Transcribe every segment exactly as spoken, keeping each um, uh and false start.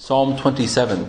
Psalm twenty-seven.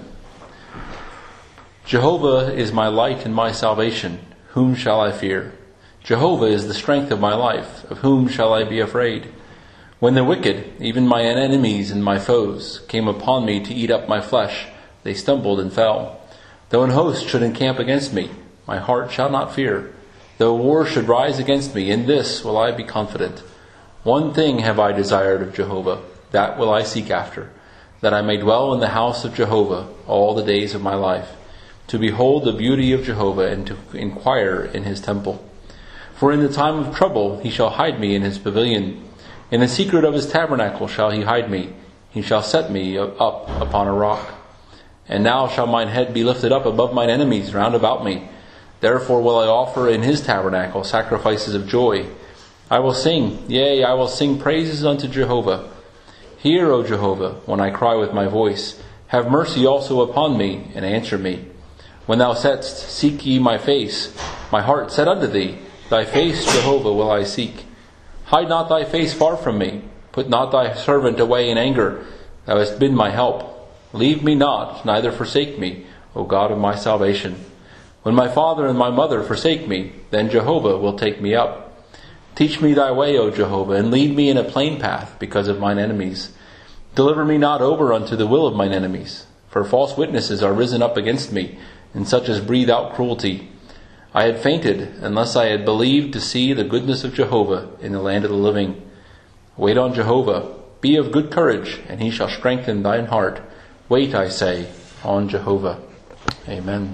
Jehovah is my light and my salvation. Whom shall I fear? Jehovah is the strength of my life. Of whom shall I be afraid? When the wicked, even my enemies and my foes, came upon me to eat up my flesh, they stumbled and fell. Though an host should encamp against me, my heart shall not fear. Though war should rise against me, in this will I be confident. One thing have I desired of Jehovah, that will I seek after, that I may dwell in the house of Jehovah all the days of my life, to behold the beauty of Jehovah and to inquire in his temple. For in the time of trouble he shall hide me in his pavilion. In the secret of his tabernacle shall he hide me. He shall set me up upon a rock. And now shall mine head be lifted up above mine enemies round about me. Therefore will I offer in his tabernacle sacrifices of joy. I will sing, yea, I will sing praises unto Jehovah. Hear, O Jehovah, when I cry with my voice. Have mercy also upon me, and answer me. When thou saidst, Seek ye my face, my heart said unto thee, Thy face, Jehovah, will I seek. Hide not thy face far from me. Put not thy servant away in anger. Thou hast been my help. Leave me not, neither forsake me, O God of my salvation. When my father and my mother forsake me, then Jehovah will take me up. Teach me thy way, O Jehovah, and lead me in a plain path because of mine enemies. Deliver me not over unto the will of mine enemies, for false witnesses are risen up against me, and such as breathe out cruelty. I had fainted, unless I had believed to see the goodness of Jehovah in the land of the living. Wait on Jehovah. Be of good courage, and he shall strengthen thine heart. Wait, I say, on Jehovah. Amen.